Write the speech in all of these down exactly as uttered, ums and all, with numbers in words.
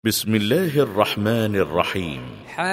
بسم الله الرحمن الرحيم.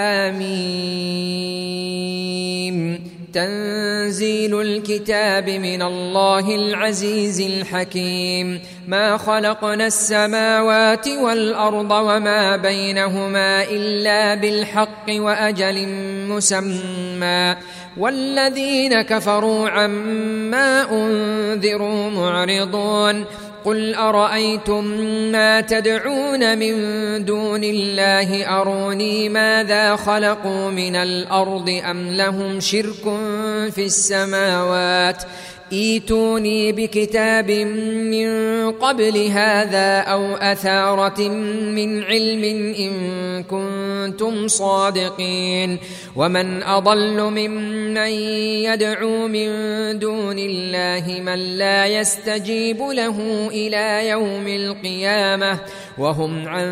حميم. تنزيل الكتاب من الله العزيز الحكيم. ما خلقنا السماوات والأرض وما بينهما إلا بالحق وأجل مسمى، والذين كفروا عما أنذروا معرضون. قل أرأيتم ما تدعون من دون الله أروني ماذا خلقوا من الأرض أم لهم شرك في السماوات ائتوني بكتاب من قبل هذا أو أثارة من علم إن كنتم صادقين. ومن أضل ممن يدعو من دون الله من لا يستجيب له إلى يوم القيامة وهم عن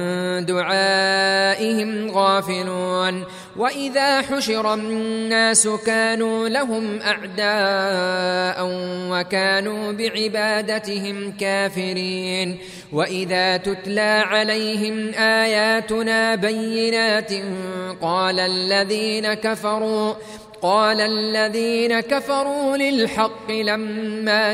دعائهم غافلون. وإذا حشر الناس كانوا لهم أعداء وكانوا بعبادتهم كافرين. وإذا تتلى عليهم آياتنا بينات قال الذين كفروا قال الذين كفروا للحق لما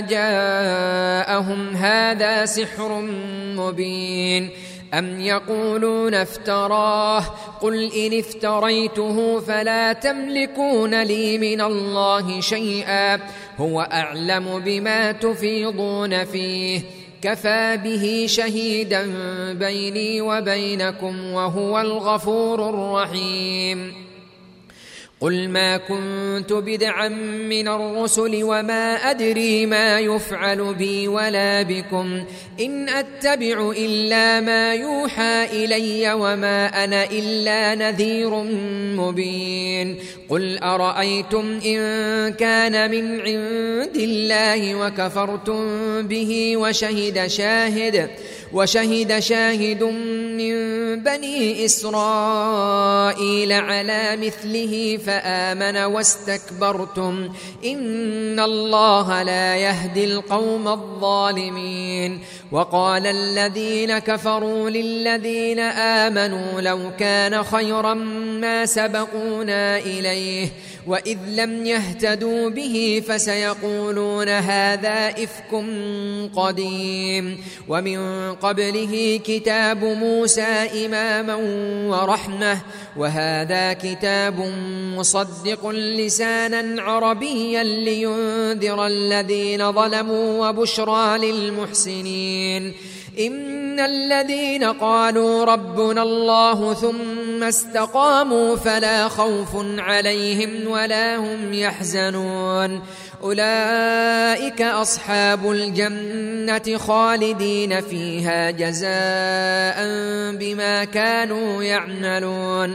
جاءهم هذا سحر مبين. أم يقولون افتراه قل إن افتريته فلا تملكون لي من الله شيئا هو أعلم بما تفيضون فيه كفى به شهيدا بيني وبينكم وهو الغفور الرحيم. قل ما كنت بدعا من الرسل وما أدري ما يفعل بي ولا بكم إن أتبع إلا ما يوحى إلي وما أنا إلا نذير مبين. قل أرأيتم إن كان من عند الله وكفرتم به وشهد شاهد وشهد شاهد من بني إسرائيل على مثله فآمن واستكبرتم إن الله لا يهدي القوم الظالمين. وقال الذين كفروا للذين آمنوا لو كان خيرا ما سبقونا إليه وإذ لم يهتدوا به فسيقولون هذا إفك قديم. ومن قبله كتاب موسى إماما ورحمة وهذا كتاب مصدق لسانا عربيا لينذر الذين ظلموا وبشرى للمحسنين. إن الذين قالوا ربنا الله ثم استقاموا فلا خوف عليهم ولا هم يحزنون أولئك أصحاب الجنة خالدين فيها جزاء بما كانوا يعملون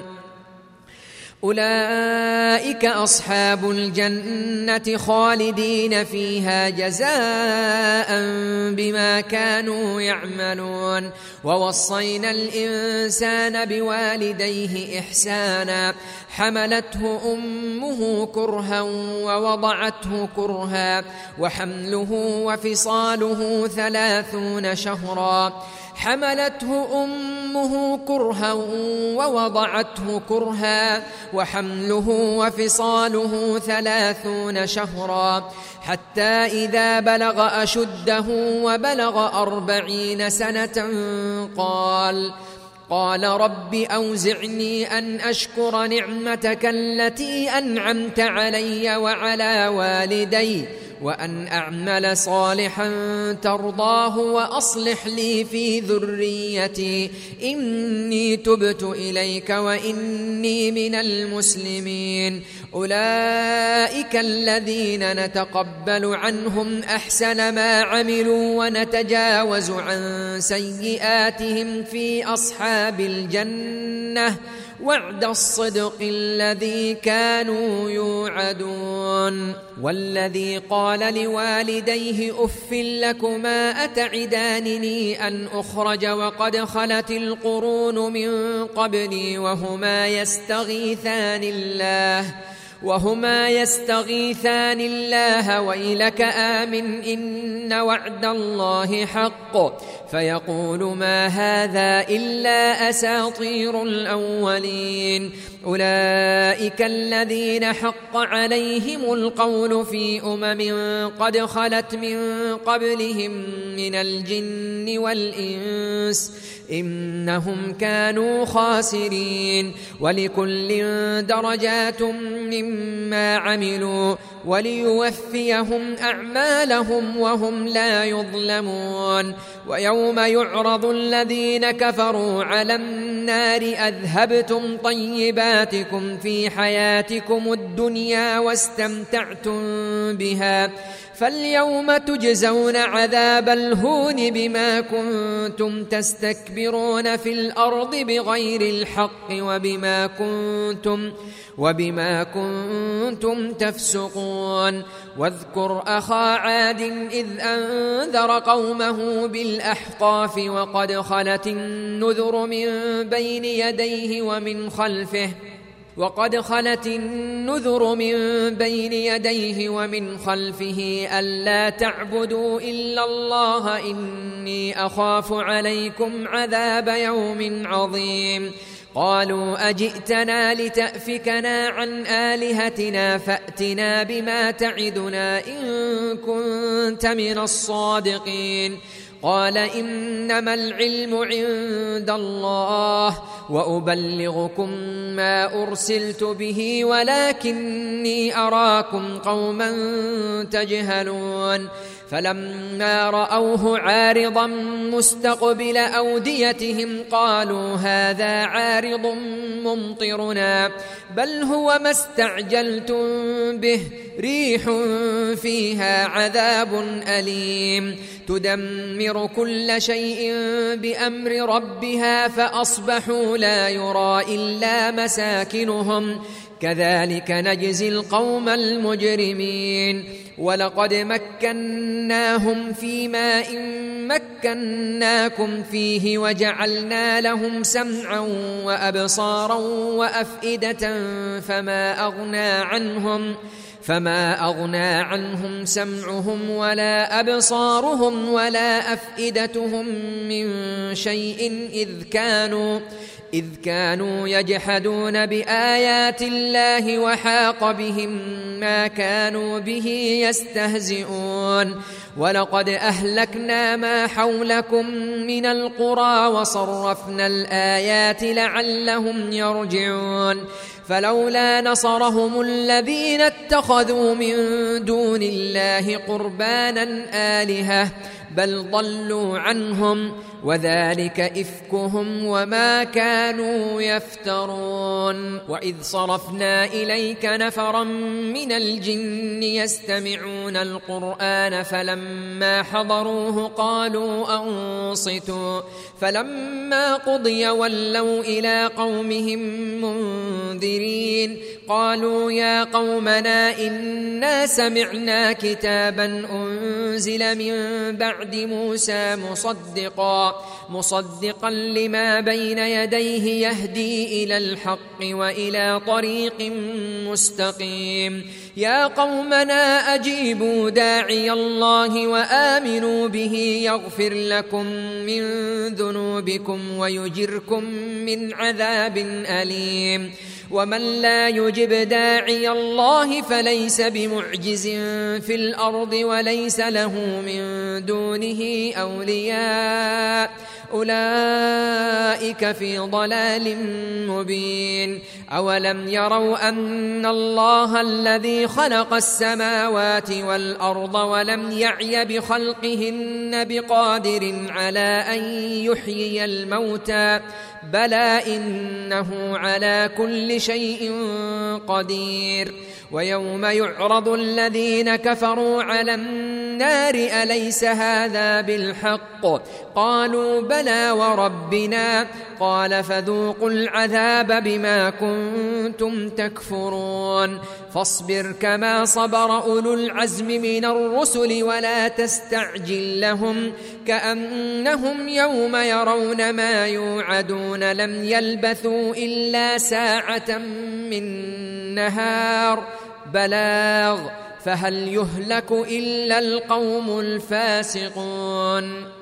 أولئك أصحاب الجنة خالدين فيها جزاء بما كانوا يعملون. ووصينا الإنسان بوالديه إحسانا حملته أمه كرها ووضعته كرها وحمله وفصاله ثلاثون شهرا حملته أمه كرها ووضعته كرها وحمله وفصاله ثلاثون شهرا حتى إذا بلغ أشده وبلغ أربعين سنة قال قال رب أوزعني أن أشكر نعمتك التي أنعمت علي وعلى والدي وأن أعمل صالحا ترضاه وأصلح لي في ذريتي إني تبت إليك وإني من المسلمين. أولئك الذين نتقبل عنهم أحسن ما عملوا ونتجاوز عن سيئاتهم في أصحاب الجنة وعد الصدق الذي كانوا يوعدون. والذي قال لوالديه أف لكما أتعدانني أن أخرج وقد خلت القرون من قبلي وهما يستغيثان الله وهما يستغيثان الله ويلك آمن إن وعد الله حق فيقول ما هذا إلا أساطير الأولين أولئك الذين حق عليهم القول في أمم قد خلت من قبلهم من الجن والإنس إنهم كانوا خاسرين ولكل درجات مما عملوا وليوفيهم أعمالهم وهم لا يظلمون ويوم يعرض الذين كفروا على النار أذهبتم طيباتكم في حياتكم الدنيا واستمتعتم بها فاليوم تجزون عذاب الهون بما كنتم تستكبرون في الأرض بغير الحق وبما كنتم وبما كنتم تفسقون واذكر أخا عاد إذ أنذر قومه بالأحقاف وقد خلت النذر من بين يديه ومن خلفه وقد خلت النذر من بين يديه ومن خلفه ألا تعبدوا إلا الله إني أخاف عليكم عذاب يوم عظيم قالوا أجئتنا لتأفكنا عن آلهتنا فأتنا بما تعدنا إن كنت من الصادقين قال إنما العلم عند الله وأبلغكم ما أرسلت به ولكني أراكم قوما تجهلون فلما رأوه عارضا مستقبل أوديتهم قالوا هذا عارض ممطرنا بل هو ما استعجلتم به ريح فيها عذاب أليم تدمر كل شيء بأمر ربها فأصبحوا لا يرى إلا مساكنهم كذلك نجزي القوم المجرمين ولقد مكناهم في ماء مكناكم فيه وجعلنا لهم سمعا وأبصارا وأفئدة فما أغنى عنهم فما أغنى عنهم سمعهم ولا أبصارهم ولا أفئدتهم من شيء إذ كانوا إذ كانوا يجحدون بآيات الله وحاق بهم ما كانوا به يستهزئون ولقد أهلكنا ما حولكم من القرى وصرفنا الآيات لعلهم يرجعون فلولا نصرهم الذين اتخذوا من دون الله قربانا آلهة بل ضلوا عنهم وذلك إفكهم وما كانوا يفترون وإذ صرفنا إليك نفرا من الجن يستمعون القرآن فلما حضروه قالوا أنصتوا فلما قضي ولوا إلى قومهم منذرين قالوا يا قومنا إنا سمعنا كتابا أنزل من بعد موسى مصدقا مصدقا لما بين يديه يهدي إلى الحق وإلى طريق مستقيم يا قومنا أجيبوا داعي الله وآمنوا به يغفر لكم من ذنوبكم ويجركم من عذاب أليم ومن لا يجب داعي الله فليس بمعجز في الأرض وليس له من دونه أولياء أولئك في ضلال مبين أولم يروا أن الله الذي خلق السماوات والأرض ولم يعي بخلقهن بقادر على أن يحيي الموتى بلى إنه على كل شيء قدير ويوم يعرض الذين كفروا على النار أليس هذا بالحق قالوا بلى وربنا قال فذوقوا العذاب بما كنتم تكفرون فاصبر كما صبر أولو العزم من الرسل ولا تستعجل لهم كأنهم يوم يرون ما يوعدون لم يلبثوا إلا ساعة من النهار بلاغ فهل يهلك إلا القوم الفاسقون